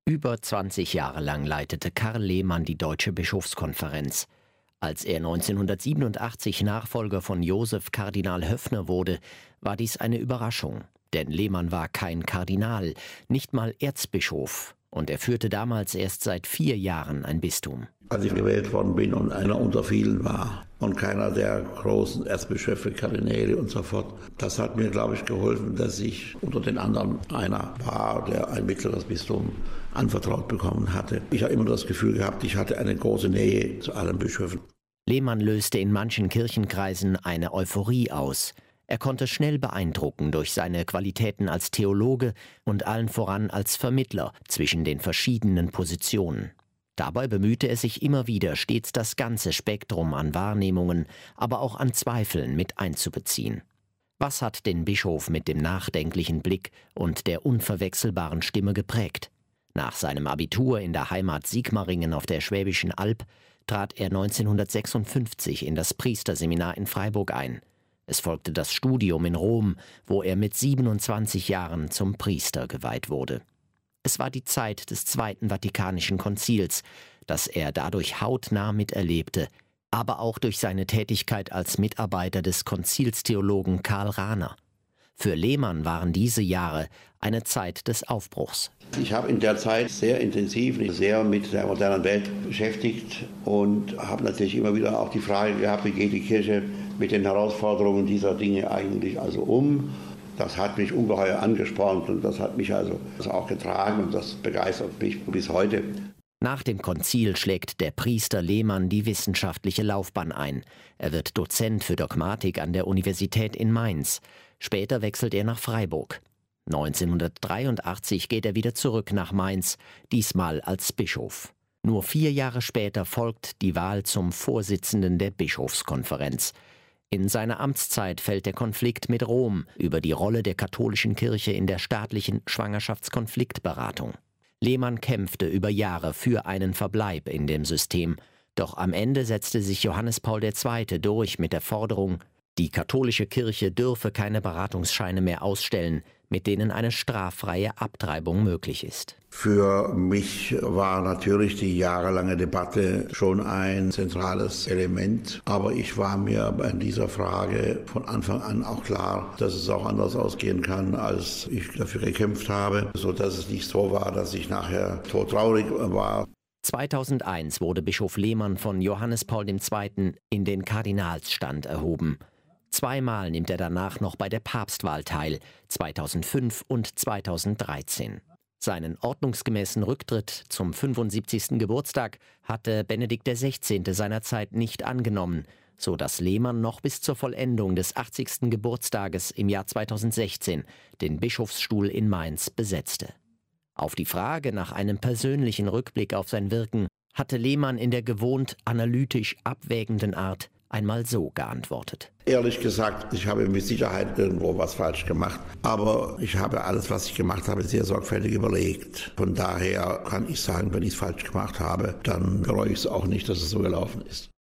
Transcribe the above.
Über 20 Jahre lang leitete Karl Lehmann die Deutsche Bischofskonferenz. Als er 1987 Nachfolger von Josef Kardinal Höffner wurde, war dies eine Überraschung. Denn Lehmann war kein Kardinal, nicht mal Erzbischof. Und er führte damals erst seit 4 Jahren ein Bistum. Als ich gewählt worden bin und einer unter vielen war und keiner der großen Erzbischöfe, Kardinäle und so fort, das hat mir, glaube ich, geholfen, dass ich unter den anderen einer war, der ein mittleres Bistum anvertraut bekommen hatte. Ich habe immer das Gefühl gehabt, ich hatte eine große Nähe zu allen Bischöfen. Lehmann löste in manchen Kirchenkreisen eine Euphorie aus. Er konnte schnell beeindrucken durch seine Qualitäten als Theologe und allen voran als Vermittler zwischen den verschiedenen Positionen. Dabei bemühte er sich immer wieder, stets das ganze Spektrum an Wahrnehmungen, aber auch an Zweifeln mit einzubeziehen. Was hat den Bischof mit dem nachdenklichen Blick und der unverwechselbaren Stimme geprägt? Nach seinem Abitur in der Heimat Sigmaringen auf der Schwäbischen Alb trat er 1956 in das Priesterseminar in Freiburg ein. Es folgte das Studium in Rom, wo er mit 27 Jahren zum Priester geweiht wurde. Es war die Zeit des Zweiten Vatikanischen Konzils, das er dadurch hautnah miterlebte, aber auch durch seine Tätigkeit als Mitarbeiter des Konzilstheologen Karl Rahner. Für Lehmann waren diese Jahre eine Zeit des Aufbruchs. Ich habe in der Zeit sehr intensiv, mich sehr mit der modernen Welt beschäftigt und habe natürlich immer wieder auch die Frage gehabt, wie geht die Kirche mit den Herausforderungen dieser Dinge eigentlich also um. Das hat mich ungeheuer angespornt und das hat mich also auch getragen und das begeistert mich bis heute. Nach dem Konzil schlägt der Priester Lehmann die wissenschaftliche Laufbahn ein. Er wird Dozent für Dogmatik an der Universität in Mainz. Später wechselt er nach Freiburg. 1983 geht er wieder zurück nach Mainz, diesmal als Bischof. Nur 4 Jahre später folgt die Wahl zum Vorsitzenden der Bischofskonferenz. In seiner Amtszeit fällt der Konflikt mit Rom über die Rolle der katholischen Kirche in der staatlichen Schwangerschaftskonfliktberatung. Lehmann kämpfte über Jahre für einen Verbleib in dem System, doch am Ende setzte sich Johannes Paul II. Durch mit der Forderung, die katholische Kirche dürfe keine Beratungsscheine mehr ausstellen, mit denen eine straffreie Abtreibung möglich ist. Für mich war natürlich die jahrelange Debatte schon ein zentrales Element, aber ich war mir bei dieser Frage von Anfang an auch klar, dass es auch anders ausgehen kann, als ich dafür gekämpft habe, sodass es nicht so war, dass ich nachher todtraurig war. 2001 wurde Bischof Lehmann von Johannes Paul II. In den Kardinalsstand erhoben. 2-mal nimmt er danach noch bei der Papstwahl teil, 2005 und 2013. Seinen ordnungsgemäßen Rücktritt zum 75. Geburtstag hatte Benedikt XVI. Seinerzeit nicht angenommen, so dass Lehmann noch bis zur Vollendung des 80. Geburtstages im Jahr 2016 den Bischofsstuhl in Mainz besetzte. Auf die Frage nach einem persönlichen Rückblick auf sein Wirken hatte Lehmann in der gewohnt analytisch abwägenden Art einmal so geantwortet. Ehrlich gesagt, ich habe mit Sicherheit irgendwo was falsch gemacht. Aber ich habe alles, was ich gemacht habe, sehr sorgfältig überlegt. Von daher kann ich sagen, wenn ich es falsch gemacht habe, dann bereue ich es auch nicht, dass es so gelaufen ist.